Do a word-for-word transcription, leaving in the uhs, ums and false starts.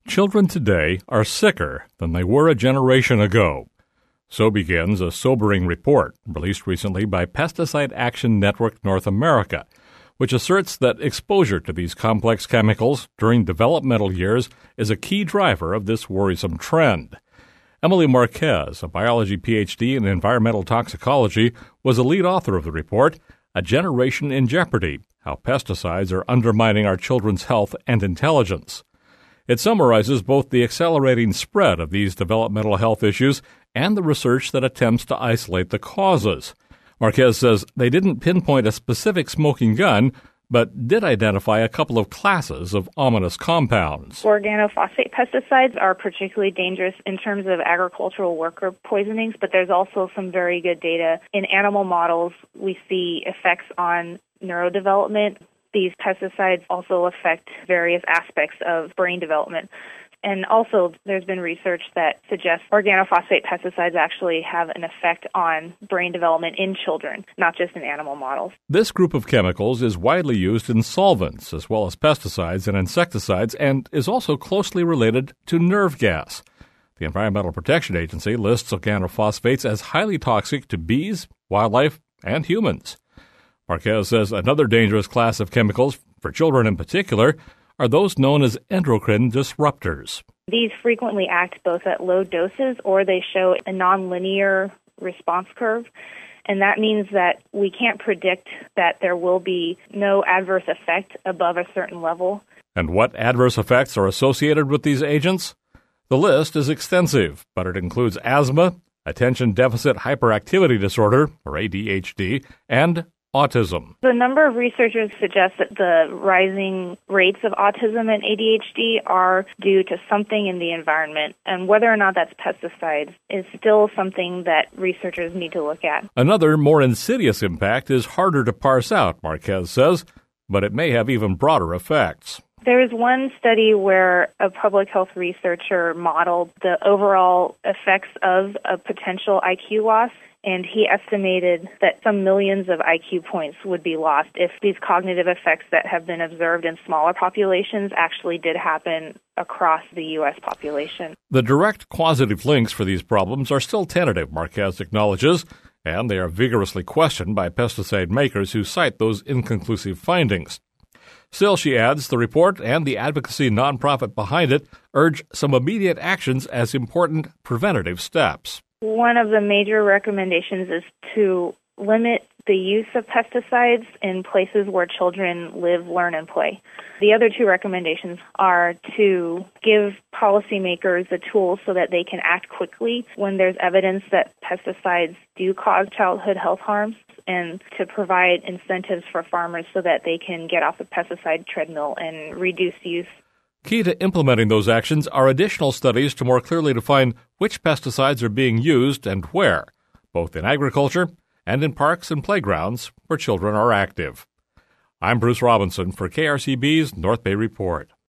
Children today are sicker than they were a generation ago. So begins a sobering report released recently by Pesticide Action Network North America, which asserts that exposure to these complex chemicals during developmental years is a key driver of this worrisome trend. Emily Marquez, a biology P H D in environmental toxicology, was a lead author of the report, A Generation in Jeopardy: How Pesticides Are Undermining Our Children's Health and Intelligence. It summarizes both the accelerating spread of these developmental health issues and the research that attempts to isolate the causes. Marquez says they didn't pinpoint a specific smoking gun, but did identify a couple of classes of ominous compounds. Organophosphate pesticides are particularly dangerous in terms of agricultural worker poisonings, but there's also some very good data. In animal models, we see effects on neurodevelopment. These pesticides also affect various aspects of brain development. And also, there's been research that suggests organophosphate pesticides actually have an effect on brain development in children, not just in animal models. This group of chemicals is widely used in solvents as well as pesticides and insecticides and is also closely related to nerve gas. The Environmental Protection Agency lists organophosphates as highly toxic to bees, wildlife, and humans. Marquez says another dangerous class of chemicals, for children in particular, are those known as endocrine disruptors. These frequently act both at low doses or they show a nonlinear response curve. And that means that we can't predict that there will be no adverse effect above a certain level. And what adverse effects are associated with these agents? The list is extensive, but it includes asthma, attention deficit hyperactivity disorder, or A D H D, and autism. The number of researchers suggest that the rising rates of autism and A D H D are due to something in the environment, and whether or not that's pesticides is still something that researchers need to look at. Another, more insidious impact is harder to parse out, Marquez says, but it may have even broader effects. There is one study where a public health researcher modeled the overall effects of a potential I Q loss, and he estimated that some millions of I Q points would be lost if these cognitive effects that have been observed in smaller populations actually did happen across the U S population. The direct causative links for these problems are still tentative, Marquez acknowledges, and they are vigorously questioned by pesticide makers who cite those inconclusive findings. Still, she adds, the report and the advocacy nonprofit behind it urge some immediate actions as important preventative steps. One of the major recommendations is to limit the use of pesticides in places where children live, learn, and play. The other two recommendations are to give policymakers the tools so that they can act quickly when there's evidence that pesticides do cause childhood health harms, and to provide incentives for farmers so that they can get off the pesticide treadmill and reduce use. Key to implementing those actions are additional studies to more clearly define which pesticides are being used and where, both in agriculture and in parks and playgrounds where children are active. I'm Bruce Robinson for K R C B's North Bay Report.